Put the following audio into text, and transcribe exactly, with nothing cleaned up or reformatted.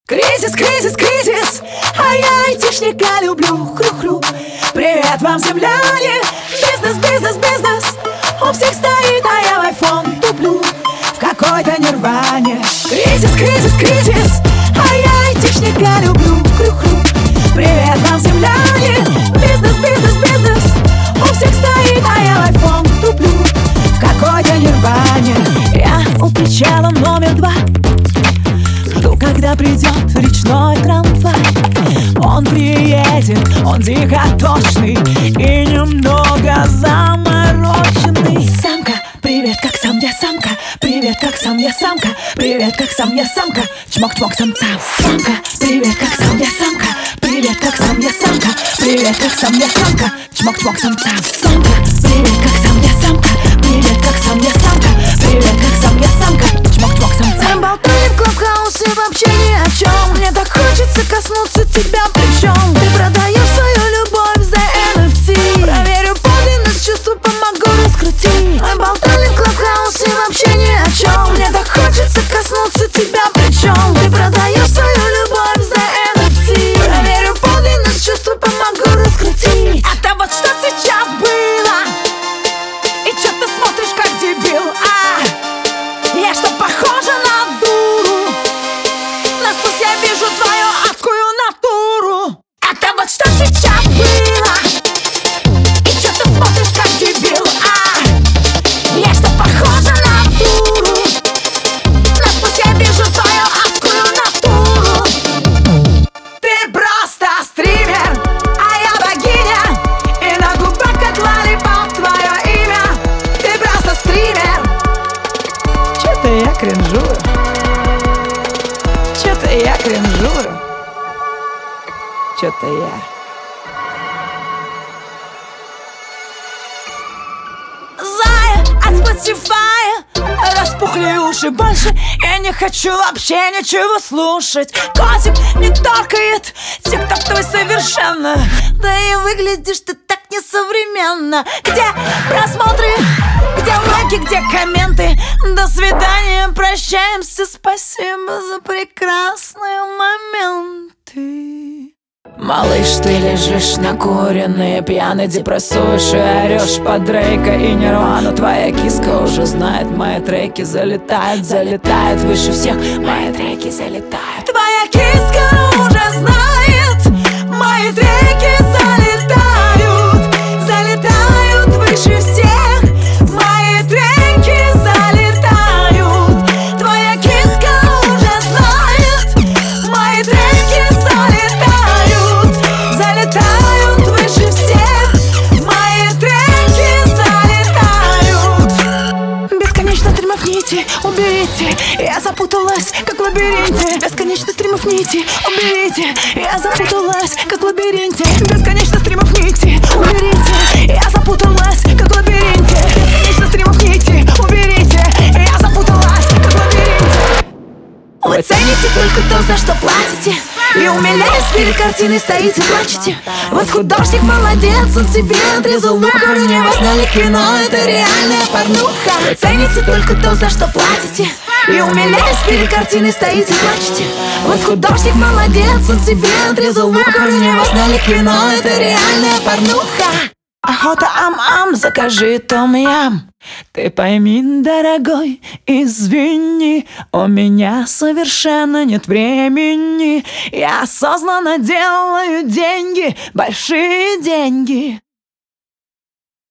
Кризис, кризис, кризис, а я айтишника люблю. Хрю-хрю. Привет вам, земляне. Бизнес, бизнес, бизнес. У всех стоит, а я в айфон туплю в какой-то нирване. Кризис, кризис, кризис, а я айтишника люблю. Хрю-хрю. Привет вам, земляне. Бизнес, бизнес, бизнес. У всех стоит, а я в айфон туплю в какой-то нирване. Я у причала номер два. Жду, когда придет речной трамвай. Он приедет, он дико точный и немного замороченный. Самка, привет, как сам я самка. Привет, как сам я самка. Привет, как сам я самка. Чмок-чмок самца. Самка, привет, как сам я самка. Привет, как сам я самка. Привет, как сам я самка. Чмок-чмок самца. Самка, привет, как сам я самка. Привет, как сам я самка. Привет, как сам я самка. Чмок-чмок самца. Мы болтаем в клабхаусе вообще ни о чем. Мне так хочется коснуться тебя плечом. Ты продаешь свою любовь за эн эф ти. Проверю подлинность, чувства помогу раскрутить. Мы болтали в клабхаусе вообще ни о чем. Мне так хочется коснуться тебя плечом. Ты продаешь свою любовь за эн эф ти. Проверю подлинность, чувства помогу раскрутить. Это вот что сейчас было. И чё ты смотришь как дебил, а? Я что, похожа на дуру? Насквозь я вижу твою адскую натуру. Это вот что сейчас было. И чё ты смотришь как дебил, а? Я что, похожа на дуру? Насквозь я вижу твою адскую натуру. Ты просто стример, а я богиня. И на губах как лолипоп твое имя. Ты просто стример. Чё-то я кринжую. Чё-то я кринжую. Чё-то я. Зая от Spotify. Распухли уши больше. Я не хочу вообще ничего слушать. Котик не торкает. Тик-ток твой совершенно. Да и выглядишь ты так несовременно. Где просмотры? Где лайки, где комменты? До свидания, прощаемся. Спасибо за прекрасные моменты. Малыш, ты лежишь накуренный, пьяный, депрессуешь и орешь под Дрейка и Нирвану. Твоя киска уже знает мои треки. Залетает, залетает выше всех. Мои треки залетают. Твоя киска уже знает мои треки. Залетают, залетают выше всех. Мои треки залетают. Твоя киска уже знает мои треки залетают. Залетают выше всех. Мои треки залетают. Бесконечно стримов нити, уберите. Я запуталась, как в лабиринте. Бесконечно стримов нити, уберите. Я запуталась, как в лабиринте. Бесконечно стримов нити, уберите. Я запуталась, как в лабиринте. Бесконечно стримов нити, уберите. Я запуталась, как в лабиринте. Вы цените только то, за что платите. И умиляясь перед картиной стоите, плачете. Вот художник молодец, он себе отрезал лук. У него сняли кино, это реальная порнуха. Вы цените только то, за что платите. И умиляясь перед картиной стоите, плачете. Вот художник молодец, он себе отрезал лук. У него сняли кино, это реальная порнуха. Охота ам-ам, закажи том-ям. Ты пойми, дорогой, извини, у меня совершенно нет времени. Я осознанно делаю деньги, большие деньги.